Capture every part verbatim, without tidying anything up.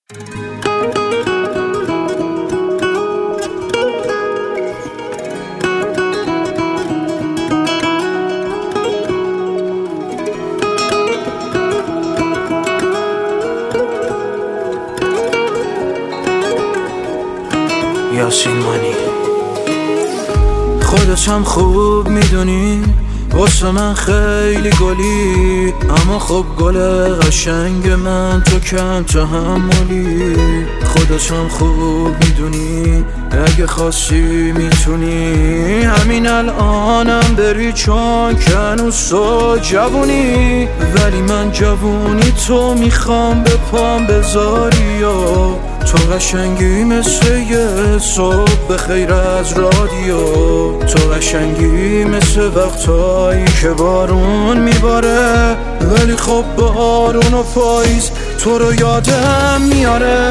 یاسین مانی خودت هم خوب میدونی واسه من خیلی گلی، اما خب گل قشنگ من تو کم تحملی. خودت هم خوب میدونی اگه خواستی میتونی همین الانم بری، چون که هنوز تو جوونی. ولی من جوونی تو میخوام به پام بذاری یا تو قشنگی مثل یه صبح بخیر از رادیو. تو قشنگی مثل وقتایی که بارون میباره، ولی خب بارون و پاییز تو رو یادم میاره.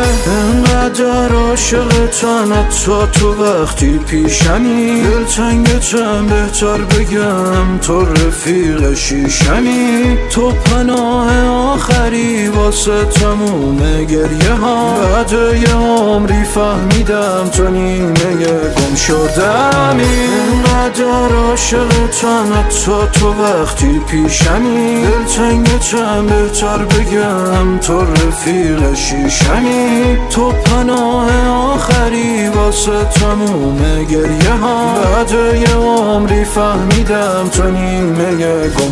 انقدر عاشقتم حتی تو وقتی پیشمی، دلتنگتم بهتر بگم تو رفیق شیشمی. تو پناه آخری واسه تموم گریه ها، بعد یه عمری فهمیدم تو نیمه گم شدمی. انقدر عاشقتم حتی تو وقتی پیشمی، دلتنگتم بهتر بگم تو رفیق شیشمی. تو پناه آخری واسه تموم گریه ها، بعد یه عمری فهمیدم تو نیمه گم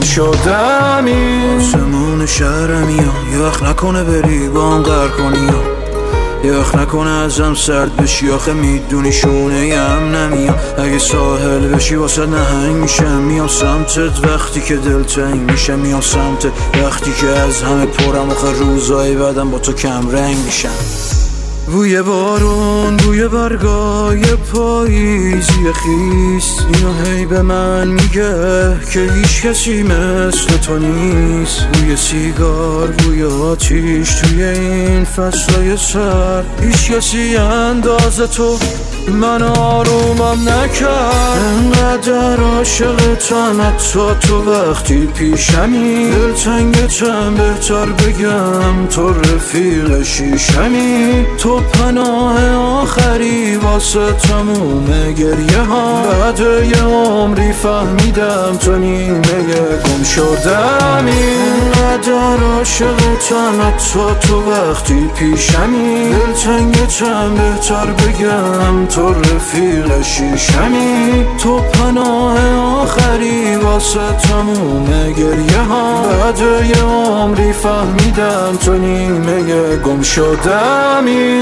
شدمی. آسمون شهرمی ها یخ نکنه بری با هم غر کنی ها، یخ نکنه ازم سرد بشی، آخه میدونی شونه یم نمیام. اگه ساحل بشی واسه نهنگ میشم، میام سمتت وقتی که دلتنگ میشم، میام سمتت وقتی که از همه پرم، آخه روزای بعدم با تو کم رنگ میشم. بوی بارون، بوی برگای پاییزی خیس، اینو هی به من میگه که هیچ کسی مثل تو نیست. بوی سیگار، بوی آتیش توی این فصلای سر، هیچ کسی اندازه تو من آرومم نکرد. انقدر عاشقتم حتی تو وقتی پیشمی، دلتنگتم بهتر بگم تو رفیق شیشمی. تو پناه آخری واسه تموم گریه ها، بعد یه عمری فهمیدم تو نیمه گم شدمی. انقدر عاشقتم حتی تو وقتی پیشمی، دلتنگتم بهتر بگم تو رفیق شیشمی. تو پناه آخری واسه تموم گریه ها، بعد یه عمری فهمیدم تو نیمه گم شدمی.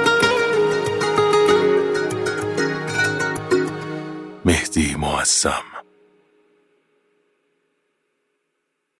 مهدی معصم.